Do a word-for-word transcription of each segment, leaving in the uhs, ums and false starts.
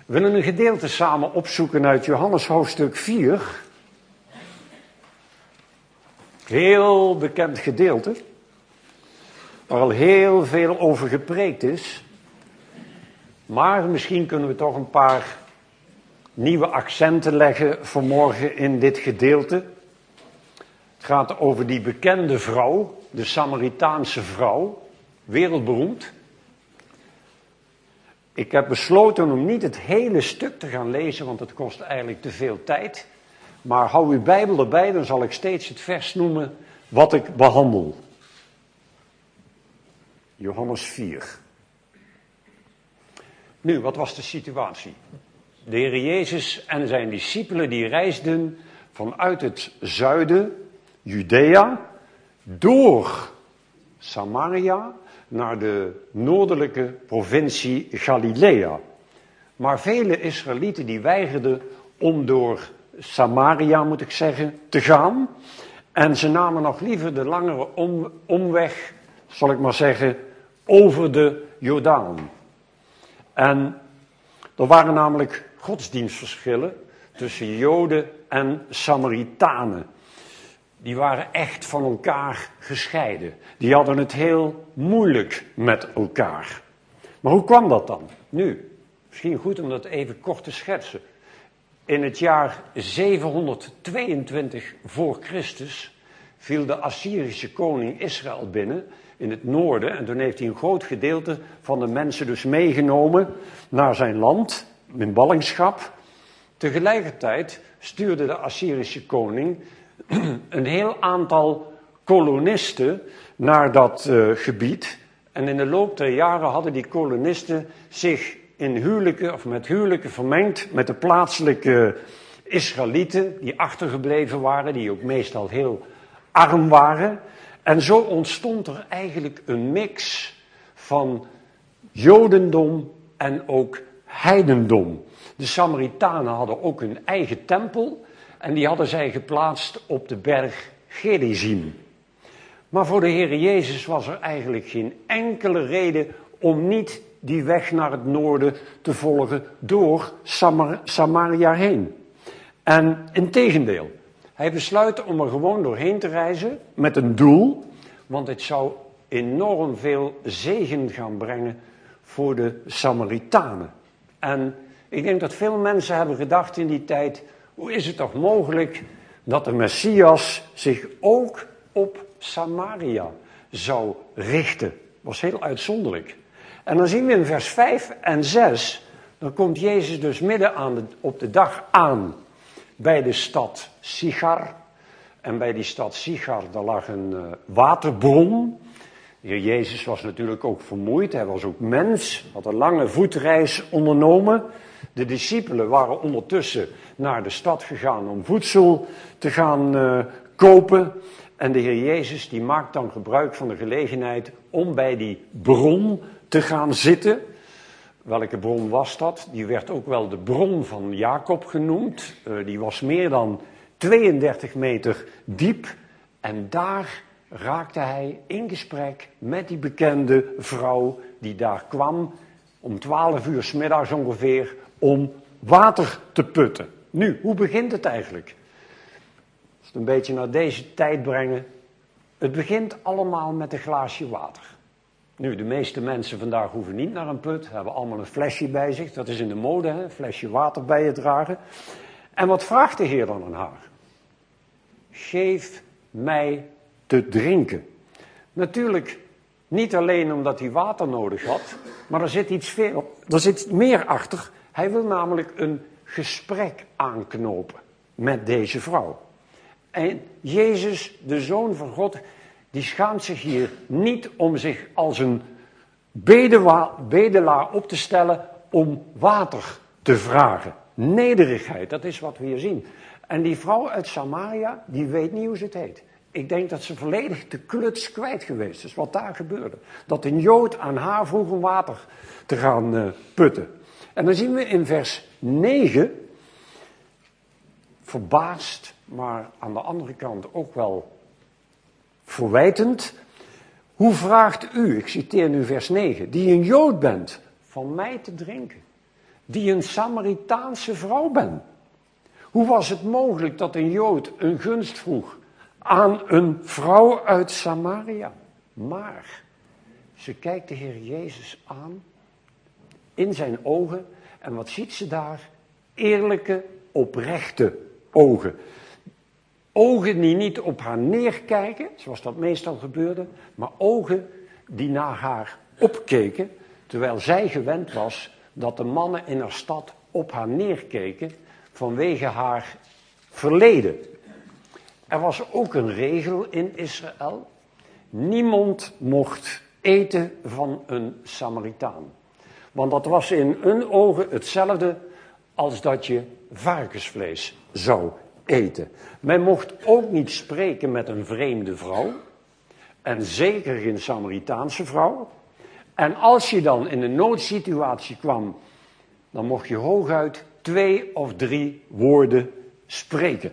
We willen een gedeelte samen opzoeken uit Johannes hoofdstuk vier. Heel bekend gedeelte, waar al heel veel over gepreekt is. Maar misschien kunnen we toch een paar nieuwe accenten leggen vanmorgen in dit gedeelte. Het gaat over die bekende vrouw, de Samaritaanse vrouw, wereldberoemd. Ik heb besloten om niet het hele stuk te gaan lezen, want het kost eigenlijk te veel tijd. Maar hou uw Bijbel erbij, dan zal ik steeds het vers noemen wat ik behandel. Johannes vier. Nu, wat was de situatie? De Heer Jezus en zijn discipelen die reisden vanuit het zuiden, Judea, door Samaria naar de noordelijke provincie Galilea. Maar vele Israëlieten die weigerden om door Samaria, moet ik zeggen, te gaan. En ze namen nog liever de langere om, omweg, zal ik maar zeggen, over de Jordaan. En er waren namelijk godsdienstverschillen tussen Joden en Samaritanen. Die waren echt van elkaar gescheiden. Die hadden het heel moeilijk met elkaar. Maar hoe kwam dat dan? Nu, misschien goed om dat even kort te schetsen. In het jaar zevenhonderdtweeëntwintig voor Christus viel de Assyrische koning Israël binnen in het noorden. En toen heeft hij een groot gedeelte van de mensen dus meegenomen naar zijn land, in ballingschap. Tegelijkertijd stuurde de Assyrische koning een heel aantal kolonisten naar dat uh, gebied. En in de loop der jaren hadden die kolonisten zich in huwelijken of met huwelijken vermengd met de plaatselijke Israëlieten die achtergebleven waren, die ook meestal heel arm waren. En zo ontstond er eigenlijk een mix van Jodendom en ook heidendom. De Samaritanen hadden ook hun eigen tempel en die hadden zij geplaatst op de berg Gerizim. Maar voor de Heer Jezus was er eigenlijk geen enkele reden om niet die weg naar het noorden te volgen door Samar- Samaria heen. En integendeel, hij besluit om er gewoon doorheen te reizen met een doel, want het zou enorm veel zegen gaan brengen voor de Samaritanen. En ik denk dat veel mensen hebben gedacht in die tijd, hoe is het toch mogelijk dat de Messias zich ook op Samaria zou richten? Dat was heel uitzonderlijk. En dan zien we in vers vijf en zes, dan komt Jezus dus midden aan de, op de dag aan bij de stad Sichar. En bij die stad Sichar, daar lag een uh, waterbron. De Heer Jezus was natuurlijk ook vermoeid, hij was ook mens, had een lange voetreis ondernomen. De discipelen waren ondertussen naar de stad gegaan om voedsel te gaan uh, kopen. En de Heer Jezus die maakt dan gebruik van de gelegenheid om bij die bron te gaan zitten. Welke bron was dat? Die werd ook wel de bron van Jacob genoemd. Uh, die was meer dan tweeëndertig meter diep. En daar raakte hij in gesprek met die bekende vrouw die daar kwam om twaalf uur 's middags ongeveer om water te putten. Nu, hoe begint het eigenlijk? Als we het een beetje naar deze tijd brengen. Het begint allemaal met een glaasje water. Nu, de meeste mensen vandaag hoeven niet naar een put, hebben allemaal een flesje bij zich. Dat is in de mode, hè? Een flesje water bij je dragen. En wat vraagt de Heer dan aan haar? Geef mij te drinken. Natuurlijk niet alleen omdat hij water nodig had, maar er zit iets veel, er zit meer achter. Hij wil namelijk een gesprek aanknopen met deze vrouw. En Jezus, de Zoon van God, die schaamt zich hier niet om zich als een bedewa- bedelaar op te stellen om water te vragen. Nederigheid, dat is wat we hier zien. En die vrouw uit Samaria, die weet niet hoe ze het heet. Ik denk dat ze volledig de kluts kwijt geweest is, wat daar gebeurde. Dat een Jood aan haar vroeg om water te gaan uh, putten. En dan zien we in vers negen, verbaasd, maar aan de andere kant ook wel verwijtend. Hoe vraagt u, ik citeer nu vers negen, die een Jood bent, van mij te drinken? die een Samaritaanse vrouw ben. Hoe was het mogelijk dat een Jood een gunst vroeg aan een vrouw uit Samaria? Maar ze kijkt de Heer Jezus aan in zijn ogen en wat ziet ze daar? Eerlijke, oprechte ogen. Ogen die niet op haar neerkijken, zoals dat meestal gebeurde, maar ogen die naar haar opkeken, terwijl zij gewend was dat de mannen in haar stad op haar neerkeken vanwege haar verleden. Er was ook een regel in Israël. Niemand mocht eten van een Samaritaan. Want dat was in hun ogen hetzelfde als dat je varkensvlees zou eten. Men mocht ook niet spreken met een vreemde vrouw. En zeker geen Samaritaanse vrouw. En als je dan in een noodsituatie kwam, dan mocht je hooguit twee of drie woorden spreken.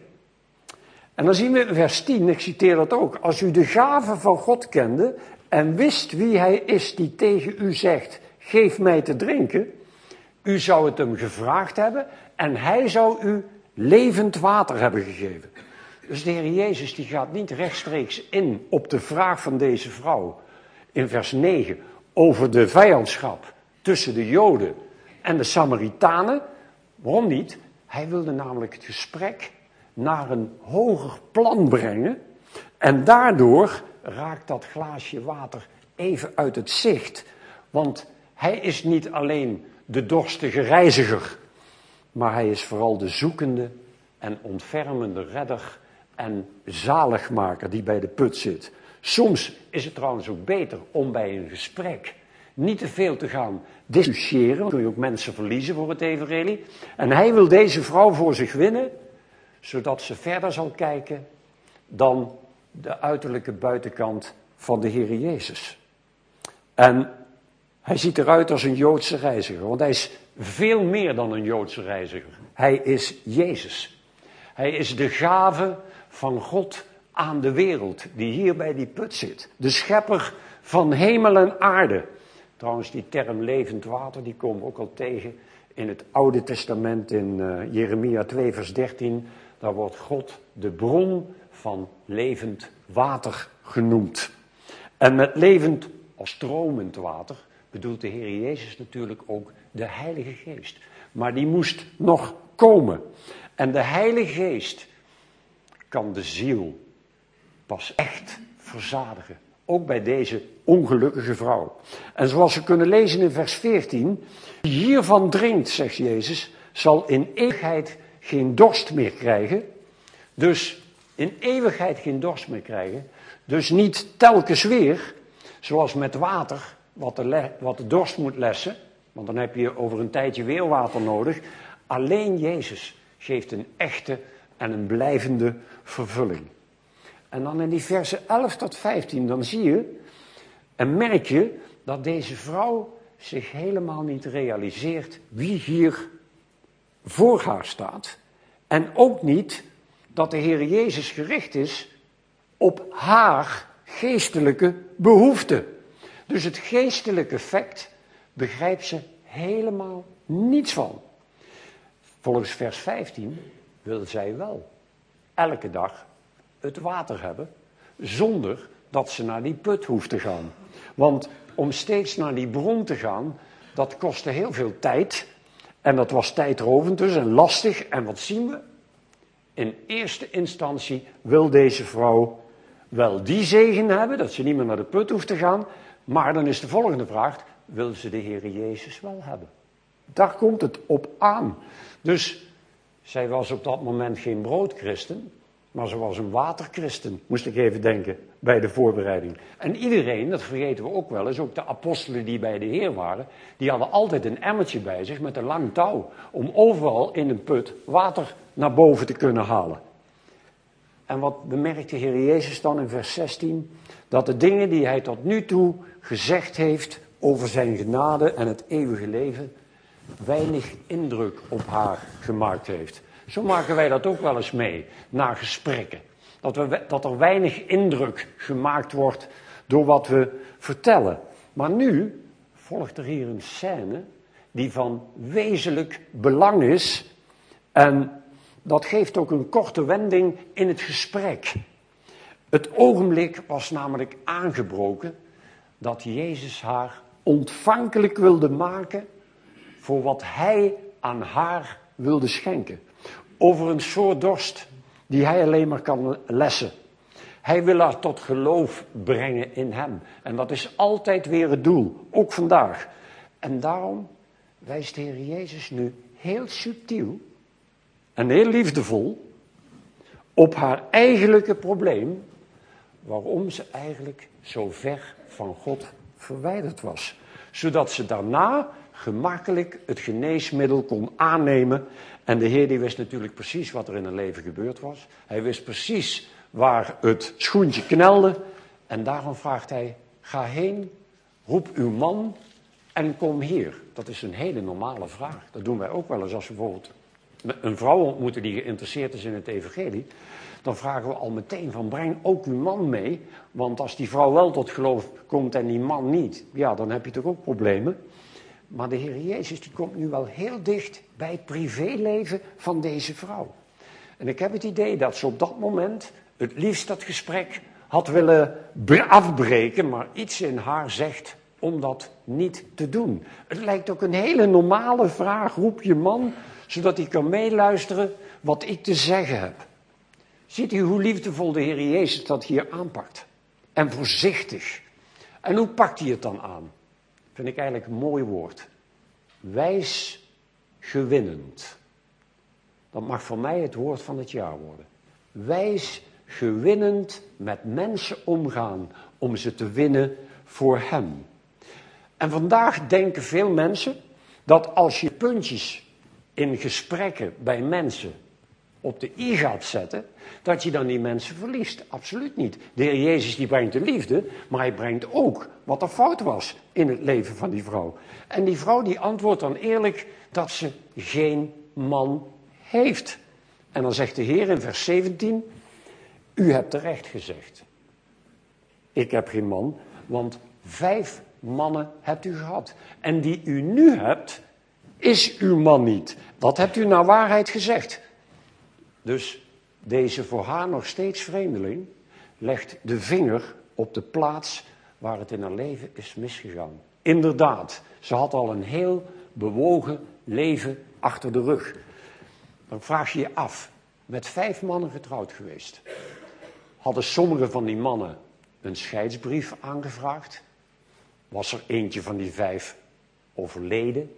En dan zien we in vers tien, ik citeer dat ook. Als u de gave van God kende en wist wie hij is die tegen u zegt, geef mij te drinken. U zou het hem gevraagd hebben en hij zou u levend water hebben gegeven. Dus de Heer Jezus die gaat niet rechtstreeks in op de vraag van deze vrouw in vers negen over de vijandschap tussen de Joden en de Samaritanen. Waarom niet? Hij wilde namelijk het gesprek naar een hoger plan brengen en daardoor raakt dat glaasje water even uit het zicht. Want hij is niet alleen de dorstige reiziger, maar hij is vooral de zoekende en ontfermende redder en zaligmaker die bij de put zit. Soms is het trouwens ook beter om bij een gesprek niet te veel te gaan discussiëren. Dan kun je ook mensen verliezen voor het evangelie. En hij wil deze vrouw voor zich winnen, zodat ze verder zal kijken dan de uiterlijke buitenkant van de Heer Jezus. En hij ziet eruit als een Joodse reiziger, want hij is veel meer dan een Joodse reiziger. Hij is Jezus. Hij is de gave van God aan de wereld, die hier bij die put zit. De schepper van hemel en aarde. Trouwens, die term levend water, die komen we ook al tegen in het Oude Testament, in uh, Jeremia twee vers dertien. Daar wordt God de bron van levend water genoemd. En met levend of stromend water bedoelt de Heer Jezus natuurlijk ook de Heilige Geest. Maar die moest nog komen. En de Heilige Geest kan de ziel pas echt verzadigen. Ook bij deze ongelukkige vrouw. En zoals we kunnen lezen in vers veertien. Wie hiervan drinkt, zegt Jezus, zal in eeuwigheid geen dorst meer krijgen. Dus in eeuwigheid geen dorst meer krijgen. Dus niet telkens weer, zoals met water, wat de, le- wat de dorst moet lessen. Want dan heb je over een tijdje weer water nodig. Alleen Jezus geeft een echte en een blijvende vervulling. En dan in die versen elf tot vijftien, dan zie je en merk je dat deze vrouw zich helemaal niet realiseert wie hier voor haar staat. En ook niet dat de Heer Jezus gericht is op haar geestelijke behoeften. Dus het geestelijke effect begrijpt ze helemaal niets van. Volgens vers vijftien wil zij wel elke dag het water hebben, zonder dat ze naar die put hoeft te gaan. Want om steeds naar die bron te gaan, dat kostte heel veel tijd. En dat was tijdrovend dus en lastig. En wat zien we? In eerste instantie wil deze vrouw wel die zegen hebben, dat ze niet meer naar de put hoeft te gaan. Maar dan is de volgende vraag, wil ze de Heer Jezus wel hebben? Daar komt het op aan. Dus zij was op dat moment geen broodchristen, maar ze was een waterchristen, moest ik even denken, bij de voorbereiding. En iedereen, dat vergeten we ook wel eens, ook de apostelen die bij de Heer waren, die hadden altijd een emmertje bij zich met een lang touw, om overal in een put water naar boven te kunnen halen. En wat bemerkt de Heer Jezus dan in vers zestien? Dat de dingen die hij tot nu toe gezegd heeft over zijn genade en het eeuwige leven, weinig indruk op haar gemaakt heeft. Zo maken wij dat ook wel eens mee, na gesprekken. Dat, we, dat er weinig indruk gemaakt wordt door wat we vertellen. Maar nu volgt er hier een scène die van wezenlijk belang is. En dat geeft ook een korte wending in het gesprek. Het ogenblik was namelijk aangebroken dat Jezus haar ontvankelijk wilde maken voor wat hij aan haar wilde schenken. Over een soort dorst die hij alleen maar kan lessen. Hij wil haar tot geloof brengen in hem. En dat is altijd weer het doel, ook vandaag. En daarom wijst de Heer Jezus nu heel subtiel en heel liefdevol op haar eigenlijke probleem, waarom ze eigenlijk zo ver van God verwijderd was. Zodat ze daarna gemakkelijk het geneesmiddel kon aannemen. En de Heer die wist natuurlijk precies wat er in haar leven gebeurd was. Hij wist precies waar het schoentje knelde. En daarom vraagt hij, ga heen, roep uw man en kom hier. Dat is een hele normale vraag. Dat doen wij ook wel eens als we bijvoorbeeld een vrouw ontmoeten die geïnteresseerd is in het evangelie. Dan vragen we al meteen van, breng ook uw man mee. Want als die vrouw wel tot geloof komt en die man niet, ja, dan heb je toch ook problemen. Maar de Heer Jezus die komt nu wel heel dicht bij het privéleven van deze vrouw. En ik heb het idee dat ze op dat moment het liefst dat gesprek had willen afbreken, maar iets in haar zegt om dat niet te doen. Het lijkt ook een hele normale vraag, roep je man, zodat hij kan meeluisteren wat ik te zeggen heb. Ziet u hoe liefdevol de Heer Jezus dat hier aanpakt? En voorzichtig. En hoe pakt hij het dan aan? Vind ik eigenlijk een mooi woord. Wijsgewinnend. Dat mag voor mij het woord van het jaar worden. Wijsgewinnend met mensen omgaan om ze te winnen voor hem. En vandaag denken veel mensen dat als je puntjes in gesprekken bij mensen op de i gaat zetten, dat je dan die mensen verliest. Absoluut niet. De Heer Jezus die brengt de liefde, maar hij brengt ook wat er fout was in het leven van die vrouw. En die vrouw die antwoordt dan eerlijk dat ze geen man heeft. En dan zegt de Heer in vers zeventien, u hebt terecht gezegd. Ik heb geen man, want vijf mannen hebt u gehad. En die u nu hebt, is uw man niet. Dat hebt u naar waarheid gezegd. Dus deze voor haar nog steeds vreemdeling legt de vinger op de plaats waar het in haar leven is misgegaan. Inderdaad, ze had al een heel bewogen leven achter de rug. Dan vraag je je af, met vijf mannen getrouwd geweest. Hadden sommige van die mannen een scheidsbrief aangevraagd? Was er eentje van die vijf overleden?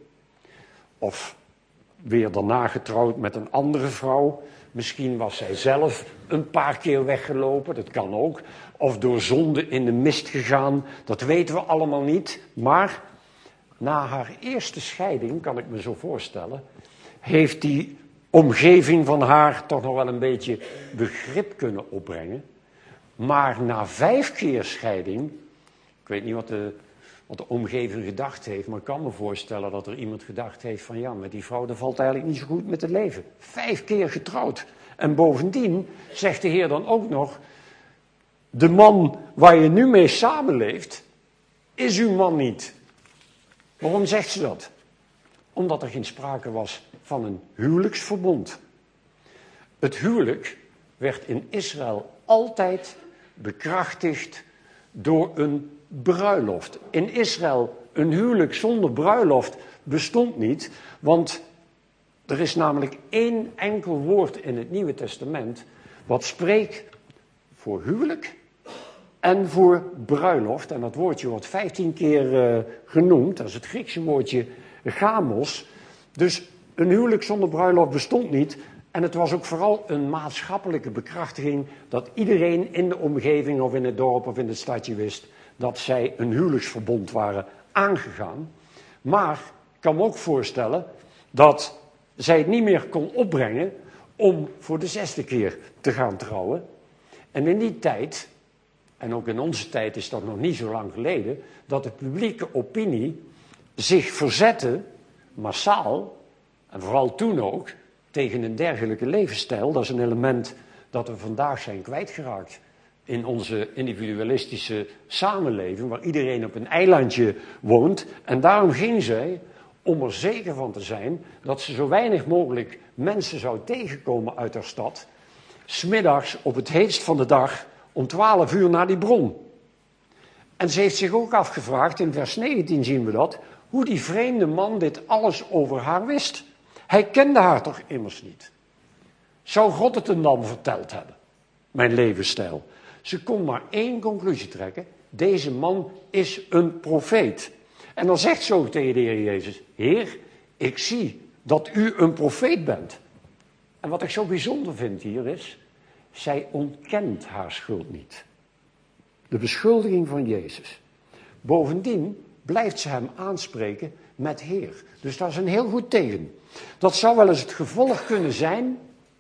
Of weer daarna getrouwd met een andere vrouw? Misschien was zij zelf een paar keer weggelopen, dat kan ook. Of door zonde in de mist gegaan, dat weten we allemaal niet. Maar na haar eerste scheiding, kan ik me zo voorstellen, heeft die omgeving van haar toch nog wel een beetje begrip kunnen opbrengen. Maar na vijf keer scheiding, ik weet niet wat de, wat de omgeving gedacht heeft, maar ik kan me voorstellen dat er iemand gedacht heeft van ja, met die vrouw dat valt eigenlijk niet zo goed met het leven. Vijf keer getrouwd. En bovendien zegt de Heer dan ook nog, de man waar je nu mee samenleeft, is uw man niet. Waarom zegt ze dat? Omdat er geen sprake was van een huwelijksverbond. Het huwelijk werd in Israël altijd bekrachtigd door een bruiloft. In Israël een huwelijk zonder bruiloft bestond niet, want er is namelijk één enkel woord in het Nieuwe Testament wat spreekt voor huwelijk en voor bruiloft. En dat woordje wordt vijftien keer uh, genoemd, dat is het Griekse woordje gamos. Dus een huwelijk zonder bruiloft bestond niet. En het was ook vooral een maatschappelijke bekrachtiging dat iedereen in de omgeving of in het dorp of in het stadje wist dat zij een huwelijksverbond waren aangegaan. Maar ik kan me ook voorstellen dat zij het niet meer kon opbrengen om voor de zesde keer te gaan trouwen. En in die tijd, en ook in onze tijd is dat nog niet zo lang geleden, dat de publieke opinie zich verzette, massaal, en vooral toen ook, tegen een dergelijke levensstijl. Dat is een element dat we vandaag zijn kwijtgeraakt in onze individualistische samenleving, waar iedereen op een eilandje woont. En daarom ging zij om er zeker van te zijn dat ze zo weinig mogelijk mensen zou tegenkomen uit haar stad, 's middags op het heetst van de dag om twaalf uur naar die bron. En ze heeft zich ook afgevraagd, in vers negentien zien we dat, hoe die vreemde man dit alles over haar wist. Hij kende haar toch immers niet. Zou God het hem dan verteld hebben? Mijn levensstijl. Ze kon maar één conclusie trekken. Deze man is een profeet. En dan zegt ze ook tegen de Heer Jezus: Heer, ik zie dat u een profeet bent. En wat ik zo bijzonder vind hier is, zij ontkent haar schuld niet. De beschuldiging van Jezus. Bovendien blijft ze hem aanspreken met Heer. Dus dat is een heel goed teken. Dat zou wel eens het gevolg kunnen zijn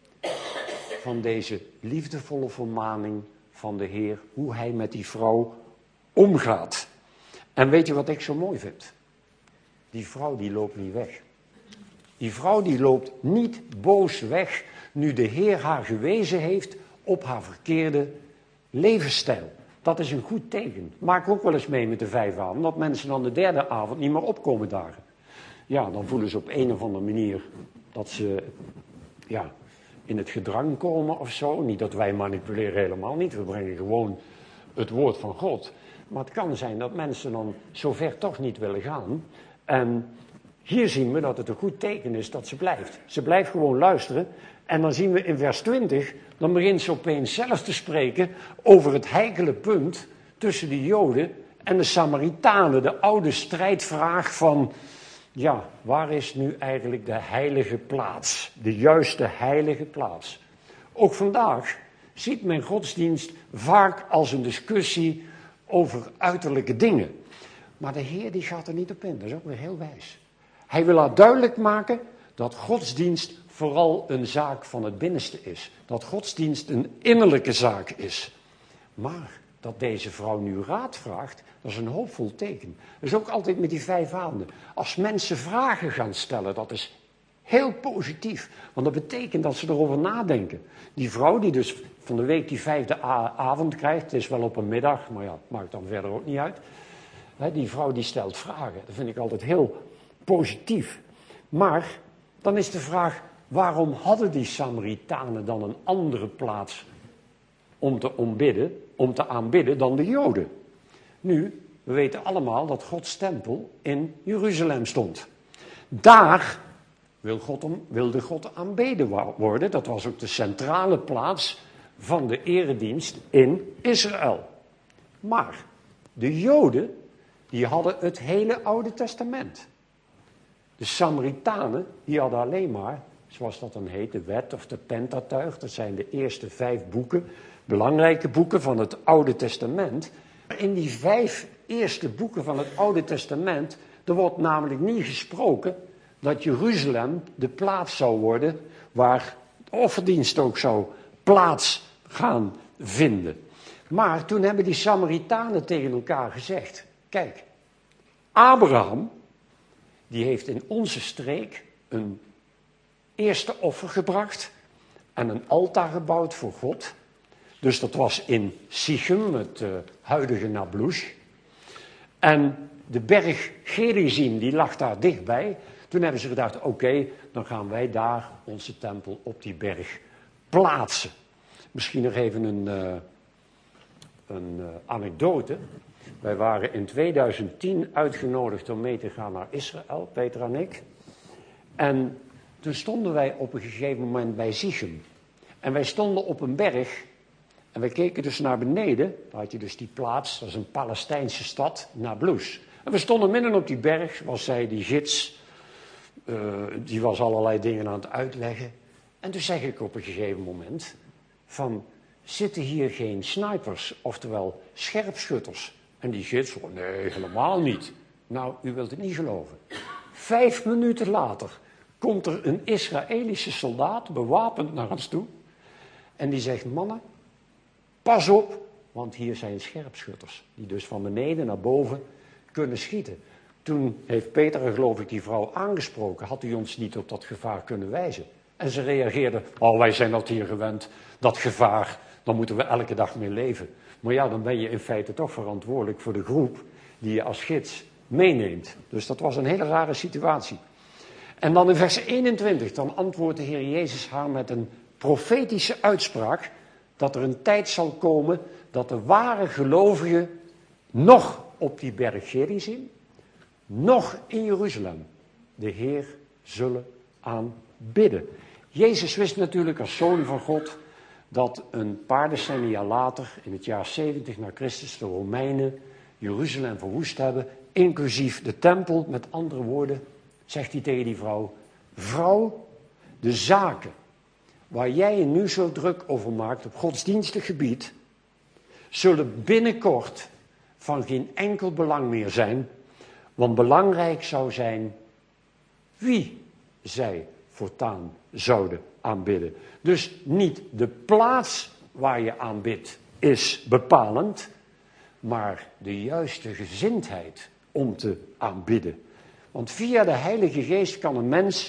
van deze liefdevolle vermaning van de Heer, hoe hij met die vrouw omgaat. En weet je wat ik zo mooi vind? Die vrouw die loopt niet weg. Die vrouw die loopt niet boos weg nu de Heer haar gewezen heeft op haar verkeerde levensstijl. Dat is een goed teken. Maak ook wel eens mee met de vijf avonden, dat mensen dan de derde avond niet meer opkomen dagen. Ja, dan voelen ze op een of andere manier dat ze ja, in het gedrang komen of zo. Niet dat wij manipuleren, helemaal niet. We brengen gewoon het woord van God. Maar het kan zijn dat mensen dan zover toch niet willen gaan. En hier zien we dat het een goed teken is dat ze blijft. Ze blijft gewoon luisteren. En dan zien we in vers twintig, dan begint ze opeens zelf te spreken over het heikele punt tussen de Joden en de Samaritanen. De oude strijdvraag van, ja, waar is nu eigenlijk de heilige plaats? De juiste heilige plaats. Ook vandaag ziet men godsdienst vaak als een discussie over uiterlijke dingen. Maar de Heer die gaat er niet op in, dat is ook weer heel wijs. Hij wil haar duidelijk maken dat godsdienst vooral een zaak van het binnenste is. Dat godsdienst een innerlijke zaak is. Maar dat deze vrouw nu raad vraagt, dat is een hoopvol teken. Dat is ook altijd met die vijf avonden. Als mensen vragen gaan stellen, dat is heel positief. Want dat betekent dat ze erover nadenken. Die vrouw die dus van de week die vijfde avond krijgt, het is wel op een middag, maar ja, maakt dan verder ook niet uit. Die vrouw die stelt vragen. Dat vind ik altijd heel positief. Maar dan is de vraag, waarom hadden die Samaritanen dan een andere plaats om te aanbidden, om te aanbidden dan de Joden? Nu, we weten allemaal dat Gods tempel in Jeruzalem stond. Daar wil God om, wilde God aanbeden worden. Dat was ook de centrale plaats van de eredienst in Israël. Maar de Joden, die hadden het hele Oude Testament. De Samaritanen, die hadden alleen maar, zoals dat dan heet, de wet of de Pentateuch. Dat zijn de eerste vijf boeken, belangrijke boeken van het Oude Testament. In die vijf eerste boeken van het Oude Testament, er wordt namelijk niet gesproken dat Jeruzalem de plaats zou worden waar de offerdienst ook zou plaats gaan vinden. Maar toen hebben die Samaritanen tegen elkaar gezegd, kijk, Abraham, die heeft in onze streek een eerste offer gebracht en een altaar gebouwd voor God. Dus dat was in Sichem, het uh, huidige Nablus. En de berg Gerizim, die lag daar dichtbij. Toen hebben ze gedacht, oké, okay, dan gaan wij daar onze tempel op die berg plaatsen. Misschien nog even een, uh, een uh, anekdote. Wij waren in tweeduizend tien uitgenodigd om mee te gaan naar Israël, Peter en ik. En toen stonden wij op een gegeven moment bij Sichem. En wij stonden op een berg. En wij keken dus naar beneden. Daar had je dus die plaats, dat is een Palestijnse stad, Nablus. En we stonden midden op die berg, was zij die gids. Uh, die was allerlei dingen aan het uitleggen. En toen zeg ik op een gegeven moment van, zitten hier geen snipers, oftewel scherpschutters? En die gids, oh nee, helemaal niet. Nou, u wilt het niet geloven. Vijf minuten later komt er een Israëlische soldaat, bewapend naar ons toe. En die zegt, mannen, pas op, want hier zijn scherpschutters. Die dus van beneden naar boven kunnen schieten. Toen heeft Peter, geloof ik, die vrouw aangesproken. Had u ons niet op dat gevaar kunnen wijzen? En ze reageerde, oh, wij zijn dat hier gewend. Dat gevaar, daar moeten we elke dag mee leven. Maar ja, dan ben je in feite toch verantwoordelijk voor de groep die je als gids meeneemt. Dus dat was een hele rare situatie. En dan in vers eenentwintig, dan antwoordt de Heer Jezus haar met een profetische uitspraak, dat er een tijd zal komen dat de ware gelovigen nog op die berg Gerizim, nog in Jeruzalem de Heer zullen aanbidden. Jezus wist natuurlijk als zoon van God dat een paar decennia later, in het jaar zeventig na Christus, de Romeinen Jeruzalem verwoest hebben, inclusief de tempel. Met andere woorden zegt hij tegen die vrouw: vrouw, de zaken waar jij je nu zo druk over maakt op godsdienstig gebied, zullen binnenkort van geen enkel belang meer zijn, want belangrijk zou zijn wie zij voortaan zouden aanbidden. Dus niet de plaats waar je aanbidt is bepalend, maar de juiste gezindheid om te aanbidden. Want via de Heilige Geest kan een mens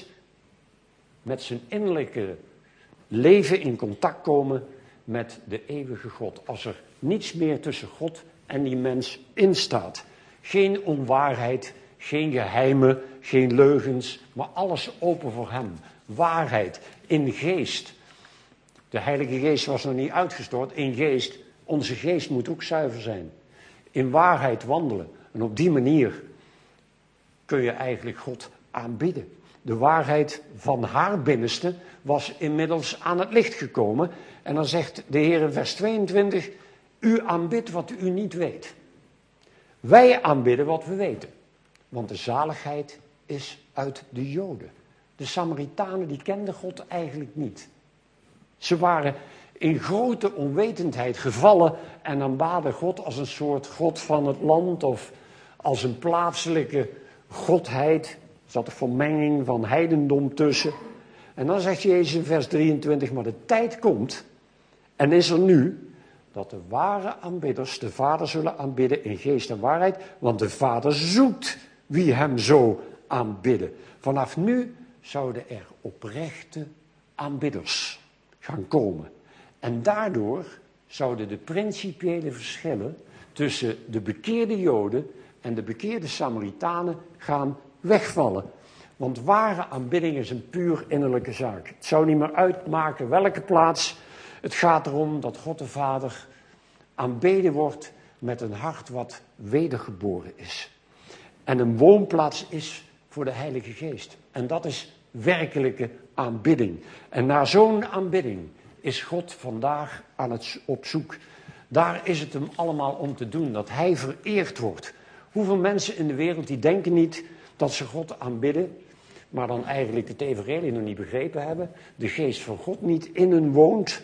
met zijn innerlijke leven in contact komen met de eeuwige God. Als er niets meer tussen God en die mens instaat. Geen onwaarheid, geen geheimen, geen leugens, maar alles open voor hem. Waarheid, in geest. De Heilige Geest was nog niet uitgestort, in geest. Onze geest moet ook zuiver zijn. In waarheid wandelen. En op die manier kun je eigenlijk God aanbidden. De waarheid van haar binnenste was inmiddels aan het licht gekomen. En dan zegt de Heer in vers tweeëntwintig, u aanbidt wat u niet weet. Wij aanbidden wat we weten. Want de zaligheid is uit de Joden. De Samaritanen die kenden God eigenlijk niet. Ze waren in grote onwetendheid gevallen en aanbaden God als een soort God van het land of als een plaatselijke godheid. Er zat een vermenging van heidendom tussen. En dan zegt Jezus in vers drieëntwintig, maar de tijd komt en is er nu dat de ware aanbidders de Vader zullen aanbidden in geest en waarheid, want de Vader zoekt wie hem zo aanbidden. Vanaf nu zouden er oprechte aanbidders gaan komen. En daardoor zouden de principiële verschillen tussen de bekeerde Joden en de bekeerde Samaritanen gaan wegvallen. Want ware aanbidding is een puur innerlijke zaak. Het zou niet meer uitmaken welke plaats. Het gaat erom dat God de Vader aanbeden wordt met een hart wat wedergeboren is. En een woonplaats is voor de Heilige Geest. En dat is werkelijke aanbidding. En naar zo'n aanbidding is God vandaag aan het op zoek. Daar is het hem allemaal om te doen, dat hij vereerd wordt. Hoeveel mensen in de wereld die denken niet dat ze God aanbidden, maar dan eigenlijk het evangelie nog niet begrepen hebben, de geest van God niet in hen woont.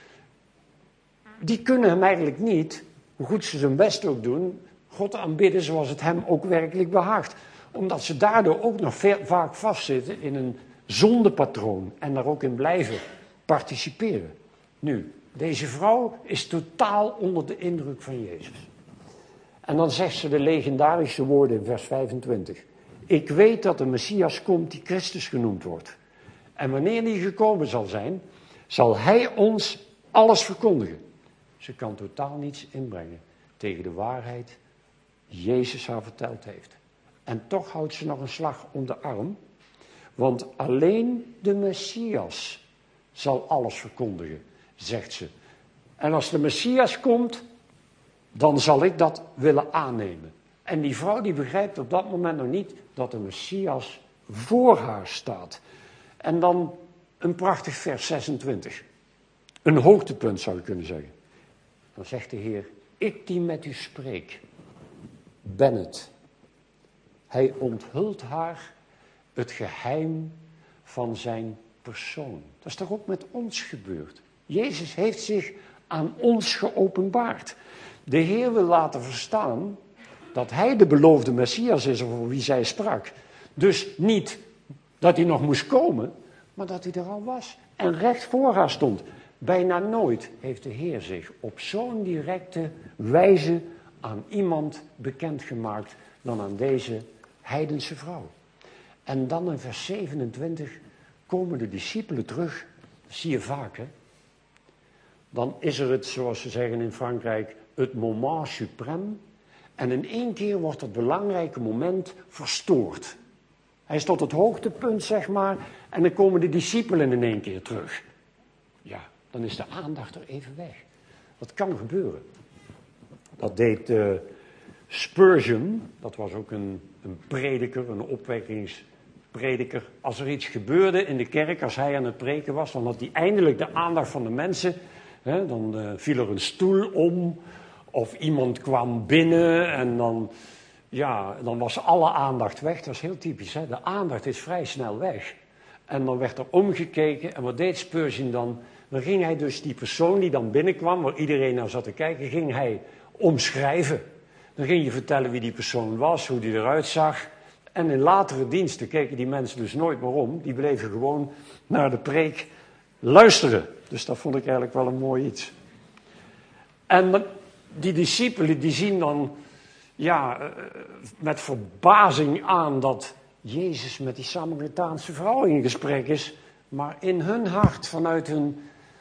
Die kunnen hem eigenlijk niet, hoe goed ze zijn best ook doen, God aanbidden zoals het hem ook werkelijk behaagt. Omdat ze daardoor ook nog vaak vastzitten in een zondepatroon en daar ook in blijven participeren. Nu, deze vrouw is totaal onder de indruk van Jezus. En dan zegt ze de legendarische woorden in vers vijfentwintig. Ik weet dat de Messias komt die Christus genoemd wordt. En wanneer die gekomen zal zijn, zal hij ons alles verkondigen. Ze kan totaal niets inbrengen tegen de waarheid die Jezus haar verteld heeft. En toch houdt ze nog een slag om de arm. Want alleen de Messias zal alles verkondigen, zegt ze. En als de Messias komt, dan zal ik dat willen aannemen. En die vrouw die begrijpt op dat moment nog niet dat de Messias voor haar staat. En dan een prachtig vers zesentwintig. Een hoogtepunt zou je kunnen zeggen. Dan zegt de Heer, ik die met u spreek, ben het. Hij onthult haar het geheim van zijn persoon. Dat is toch ook met ons gebeurd. Jezus heeft zich aan ons geopenbaard. De Heer wil laten verstaan dat hij de beloofde Messias is over wie zij sprak. Dus niet dat hij nog moest komen, maar dat hij er al was. En recht voor haar stond. Bijna nooit heeft de Heer zich op zo'n directe wijze aan iemand bekendgemaakt dan aan deze heidense vrouw. En dan in vers zevenentwintig komen de discipelen terug. Dat zie je vaak, hè. Dan is er het, zoals ze zeggen in Frankrijk, het moment suprême. En in één keer wordt dat belangrijke moment verstoord. Hij is tot het hoogtepunt, zeg maar, en dan komen de discipelen in één keer terug. Ja, dan is de aandacht er even weg. Dat kan gebeuren. Dat deed uh, Spurgeon, dat was ook een, een prediker, een opwekkingsprediker. Als er iets gebeurde in de kerk, als hij aan het preken was, dan had hij eindelijk de aandacht van de mensen. Hè, dan uh, viel er een stoel om, of iemand kwam binnen en dan, ja, dan was alle aandacht weg. Dat is heel typisch, hè? De aandacht is vrij snel weg. En dan werd er omgekeken en wat deed Spurgeon dan? Dan ging hij dus die persoon die dan binnenkwam, waar iedereen naar zat te kijken, ging hij omschrijven. Dan ging je vertellen wie die persoon was, hoe die eruit zag. En in latere diensten keken die mensen dus nooit meer om. Die bleven gewoon naar de preek luisteren. Dus dat vond ik eigenlijk wel een mooi iets. En die discipelen die zien dan ja, met verbazing aan dat Jezus met die Samaritaanse vrouw in gesprek is. Maar in hun hart, vanuit hun,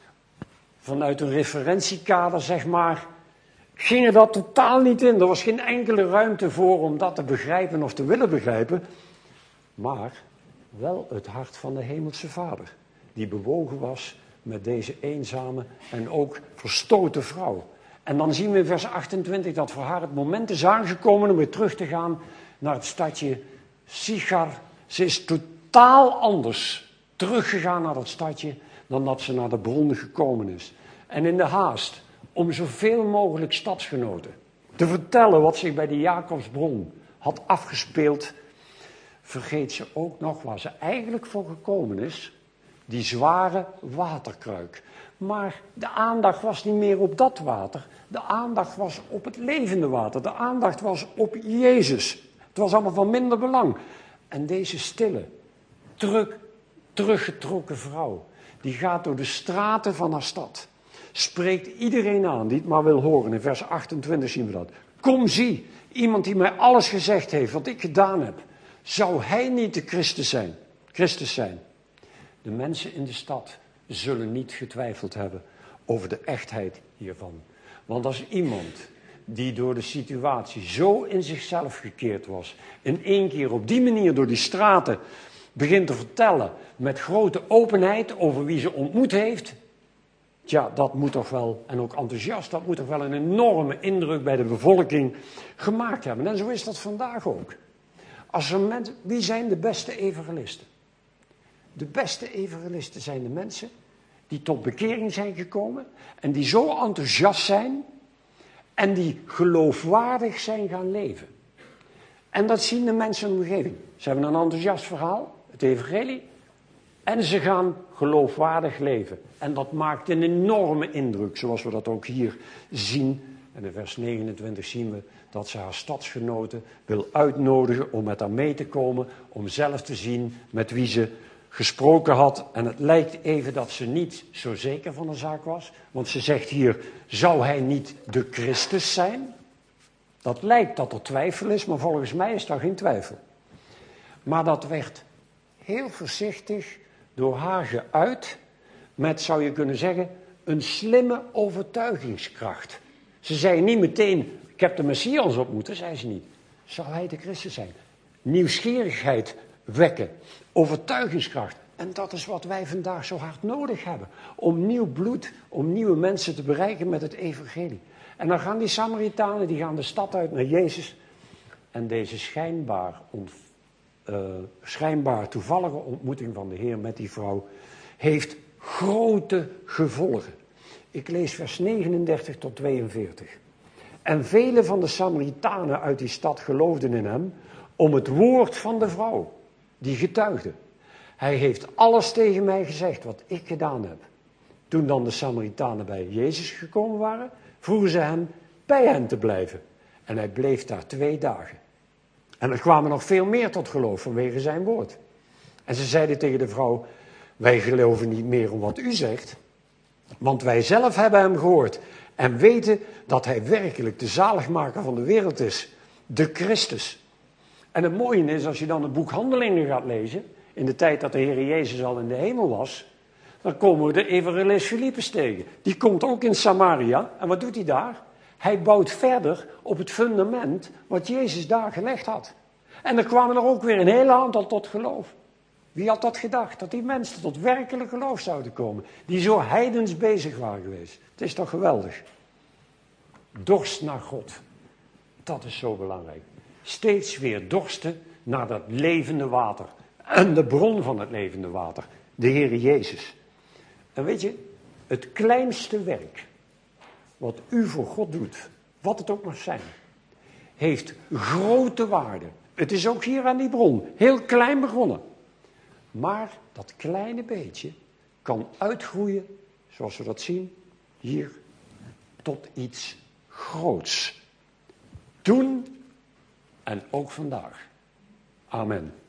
vanuit hun referentiekader, zeg maar, ging er dat totaal niet in. Er was geen enkele ruimte voor om dat te begrijpen of te willen begrijpen. Maar wel het hart van de Hemelse Vader. Die bewogen was met deze eenzame en ook verstoten vrouw. En dan zien we in vers achtentwintig dat voor haar het moment is aangekomen om weer terug te gaan naar het stadje Sichar. Ze is totaal anders teruggegaan naar dat stadje dan dat ze naar de bron gekomen is. En in de haast om zoveel mogelijk stadsgenoten te vertellen wat zich bij de Jacobsbron had afgespeeld, vergeet ze ook nog waar ze eigenlijk voor gekomen is, die zware waterkruik. Maar de aandacht was niet meer op dat water, de aandacht was op het levende water, de aandacht was op Jezus. Het was allemaal van minder belang. En deze stille, terug, teruggetrokken vrouw, die gaat door de straten van haar stad. Spreekt iedereen aan die het maar wil horen. In vers achtentwintig zien we dat. Kom, zie, iemand die mij alles gezegd heeft wat ik gedaan heb. Zou hij niet de Christus zijn? Christus zijn. De mensen in de stad zullen niet getwijfeld hebben over de echtheid hiervan. Want als iemand die door de situatie zo in zichzelf gekeerd was, in één keer op die manier door die straten begint te vertellen met grote openheid over wie ze ontmoet heeft, tja, dat moet toch wel, en ook enthousiast, dat moet toch wel een enorme indruk bij de bevolking gemaakt hebben. En zo is dat vandaag ook. Als er mensen, wie zijn de beste evangelisten? De beste evangelisten zijn de mensen die tot bekering zijn gekomen en die zo enthousiast zijn en die geloofwaardig zijn gaan leven. En dat zien de mensen in de omgeving. Ze hebben een enthousiast verhaal, het evangelie, en ze gaan geloofwaardig leven. En dat maakt een enorme indruk, zoals we dat ook hier zien. En in vers negenentwintig zien we dat ze haar stadsgenoten wil uitnodigen om met haar mee te komen, om zelf te zien met wie ze gesproken had. En het lijkt even dat ze niet zo zeker van de zaak was. Want ze zegt hier, zou hij niet de Christus zijn? Dat lijkt dat er twijfel is, maar volgens mij is daar geen twijfel. Maar dat werd heel voorzichtig door haar geuit met, zou je kunnen zeggen, een slimme overtuigingskracht. Ze zei niet meteen, ik heb de Messias ontmoet, zei ze niet. Zou hij de Christus zijn? Nieuwsgierigheid wekken, overtuigingskracht. En dat is wat wij vandaag zo hard nodig hebben. Om nieuw bloed, om nieuwe mensen te bereiken met het evangelie. En dan gaan die Samaritanen, die gaan de stad uit naar Jezus. En deze schijnbaar, ont, uh, schijnbaar toevallige ontmoeting van de Heer met die vrouw heeft grote gevolgen. Ik lees vers negenendertig tot tweeënveertig. En vele van de Samaritanen uit die stad geloofden in hem om het woord van de vrouw, die getuigde. Hij heeft alles tegen mij gezegd wat ik gedaan heb. Toen dan de Samaritanen bij Jezus gekomen waren, vroegen ze hem bij hen te blijven. En hij bleef daar twee dagen. En er kwamen nog veel meer tot geloof vanwege zijn woord. En ze zeiden tegen de vrouw, wij geloven niet meer om wat u zegt, want wij zelf hebben hem gehoord en weten dat hij werkelijk de zaligmaker van de wereld is, de Christus. En het mooie is, als je dan het boek Handelingen gaat lezen, in de tijd dat de Heer Jezus al in de hemel was, dan komen we de evangelist Filippus tegen. Die komt ook in Samaria. En wat doet hij daar? Hij bouwt verder op het fundament wat Jezus daar gelegd had. En er kwamen er ook weer een heel aantal tot geloof. Wie had dat gedacht? Dat die mensen tot werkelijk geloof zouden komen. Die zo heidens bezig waren geweest. Het is toch geweldig. Dorst naar God. Dat is zo belangrijk. Steeds weer dorsten naar dat levende water. En de bron van het levende water. De Heere Jezus. En weet je, het kleinste werk wat u voor God doet, wat het ook mag zijn, heeft grote waarde. Het is ook hier aan die bron, heel klein begonnen. Maar dat kleine beetje kan uitgroeien, zoals we dat zien, hier, tot iets groots. Toen en ook vandaag. Amen.